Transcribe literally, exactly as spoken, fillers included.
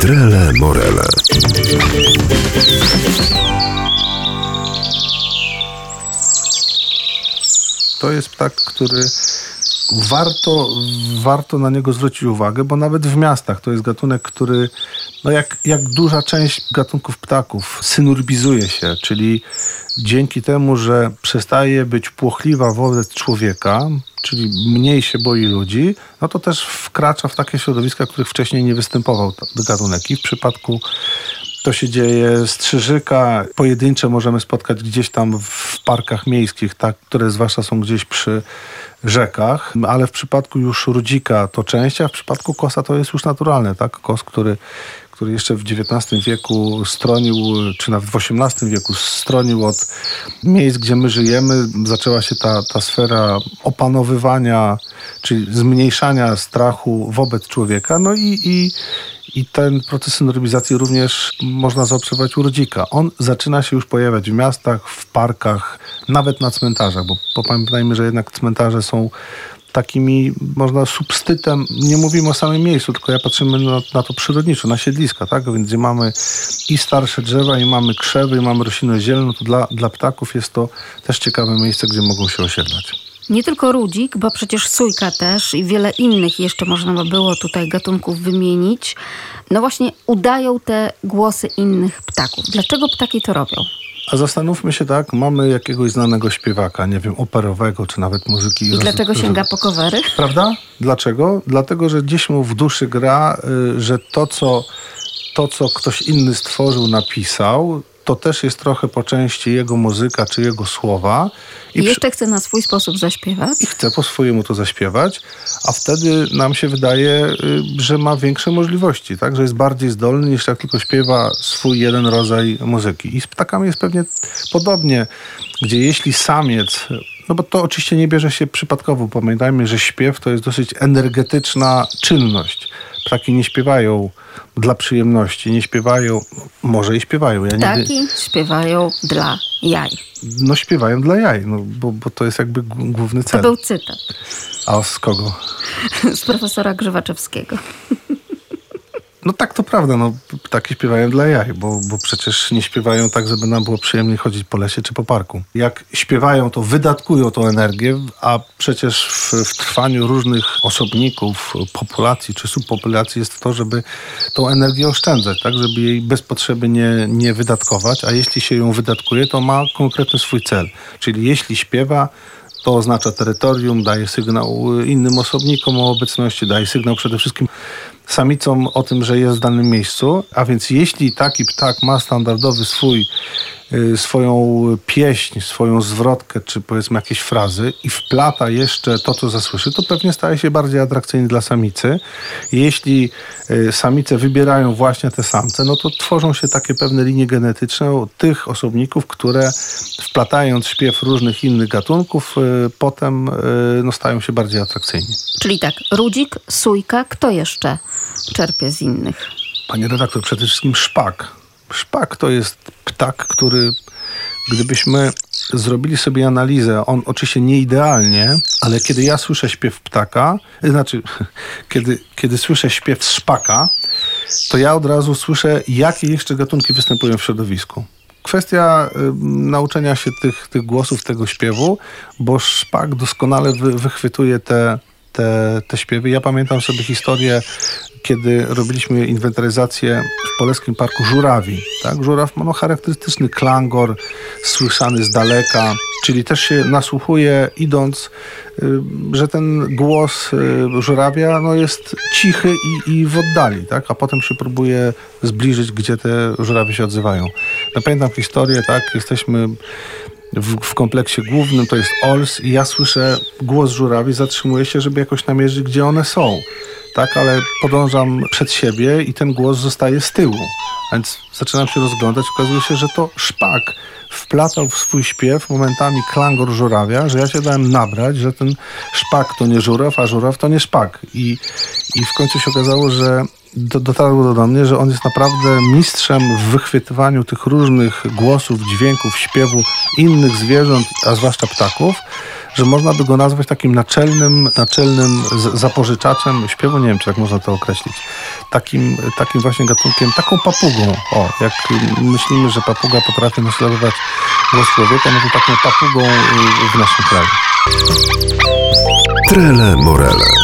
Trele Morele. To jest ptak, który warto, warto na niego zwrócić uwagę, bo nawet w miastach to jest gatunek, który, no jak, jak duża część gatunków ptaków, synurbizuje się, czyli dzięki temu, że przestaje być płochliwa wobec człowieka, czyli mniej się boi ludzi, no to też wkracza w takie środowiska, w których wcześniej nie występował gatunek. I w przypadku to się dzieje strzyżyka, pojedyncze możemy spotkać gdzieś tam w parkach miejskich, tak, które zwłaszcza są gdzieś przy rzekach, ale w przypadku już rudzika to częściej, a w przypadku kosa to jest już naturalne, tak? Kos, który, który jeszcze w dziewiętnastym wieku stronił, czy nawet w osiemnastym wieku stronił od miejsc, gdzie my żyjemy. Zaczęła się ta, ta sfera opanowywania, czyli zmniejszania strachu wobec człowieka, no i, i I ten proces synorbizacji również można zaobserwować u rudzika. On zaczyna się już pojawiać w miastach, w parkach, nawet na cmentarzach, bo pamiętajmy, że jednak cmentarze są takimi, można substytem, nie mówimy o samym miejscu, tylko ja patrzymy na, na to przyrodniczo, na siedliska, tak? Więc gdzie mamy i starsze drzewa, i mamy krzewy, i mamy roślinność zielną, to dla, dla ptaków jest to też ciekawe miejsce, gdzie mogą się osiedlać. Nie tylko rudzik, bo przecież sójka też i wiele innych jeszcze można by było tutaj gatunków wymienić. No właśnie udają te głosy innych ptaków. Dlaczego ptaki to robią? A zastanówmy się tak, mamy jakiegoś znanego śpiewaka, nie wiem, operowego, czy nawet muzyki. I dlaczego roz... sięga po covery? Prawda? Dlaczego? Dlatego, że gdzieś mu w duszy gra, że to, co, to, co ktoś inny stworzył, napisał, to też jest trochę po części jego muzyka, czy jego słowa. I, I jeszcze przy... chce na swój sposób zaśpiewać? I chce po swojemu to zaśpiewać, a wtedy nam się wydaje, że ma większe możliwości, tak? Że jest bardziej zdolny niż jak tylko śpiewa swój jeden rodzaj muzyki. I z ptakami jest pewnie podobnie, gdzie jeśli samiec, no bo to oczywiście nie bierze się przypadkowo, pamiętajmy, że śpiew to jest dosyć energetyczna czynność. Ptaki nie śpiewają dla przyjemności, nie śpiewają, może i śpiewają. Ja Ptaki nigdy... śpiewają dla jaj. No śpiewają dla jaj, no, bo, bo to jest jakby główny cel. To był cytat. A z kogo? Z profesora Grzywaczewskiego. No tak, to prawda, no ptaki śpiewają dla jaj, bo, bo przecież nie śpiewają tak, żeby nam było przyjemnie chodzić po lesie czy po parku. Jak śpiewają, to wydatkują tą energię, a przecież w, w trwaniu różnych osobników, populacji czy subpopulacji jest to, żeby tą energię oszczędzać, tak, żeby jej bez potrzeby nie, nie wydatkować, a jeśli się ją wydatkuje, to ma konkretny swój cel. Czyli jeśli śpiewa, to oznacza terytorium, daje sygnał innym osobnikom o obecności, daje sygnał przede wszystkim samicom o tym, że jest w danym miejscu. A więc jeśli taki ptak ma standardowy swój, y, swoją pieśń, swoją zwrotkę, czy powiedzmy jakieś frazy i wplata jeszcze to, co zasłyszy, to pewnie staje się bardziej atrakcyjny dla samicy. Jeśli y, samice wybierają właśnie te samce, no to tworzą się takie pewne linie genetyczne tych osobników, które wplatając śpiew różnych innych gatunków, y, potem y, no, stają się bardziej atrakcyjni. Czyli tak, rudzik, sójka, kto jeszcze czerpie z innych? Panie redaktor, przede wszystkim szpak. Szpak to jest ptak, który, gdybyśmy zrobili sobie analizę, on oczywiście nie idealnie, ale kiedy ja słyszę śpiew ptaka, znaczy kiedy, kiedy słyszę śpiew szpaka, to ja od razu słyszę, jakie jeszcze gatunki występują w środowisku. Kwestia y, nauczenia się tych, tych głosów, tego śpiewu, bo szpak doskonale wy, wychwytuje te Te, te śpiewy. Ja pamiętam sobie historię, kiedy robiliśmy inwentaryzację w Polskim Parku żurawi. Tak? Żuraw ma no, charakterystyczny klangor, słyszany z daleka, czyli też się nasłuchuje idąc, y, że ten głos y, żurawia no, jest cichy i, i w oddali, tak? A potem się próbuje zbliżyć, gdzie te żurawie się odzywają. Ja pamiętam historię, tak? Jesteśmy W, w kompleksie głównym, to jest Ols i ja słyszę głos żurawi, zatrzymuję się, żeby jakoś namierzyć, gdzie one są. Tak, ale podążam przed siebie i ten głos zostaje z tyłu. A więc zaczynam się rozglądać, okazuje się, że to szpak wplatał w swój śpiew momentami klangor żurawia, że ja się dałem nabrać, że ten szpak to nie żuraw, a żuraw to nie szpak. I, i w końcu się okazało, że do, dotarło do mnie, że on jest naprawdę mistrzem w wychwytywaniu tych różnych głosów, dźwięków, śpiewu innych zwierząt, a zwłaszcza ptaków, że można by go nazwać takim naczelnym, naczelnym zapożyczaczem śpiewu, nie wiem, czy tak można to określić. takim, takim właśnie gatunkiem, taką papugą. O, jak myślimy, że papuga potrafi naśladować głos człowieka, no to taką papugą w naszym kraju. Trele Morele.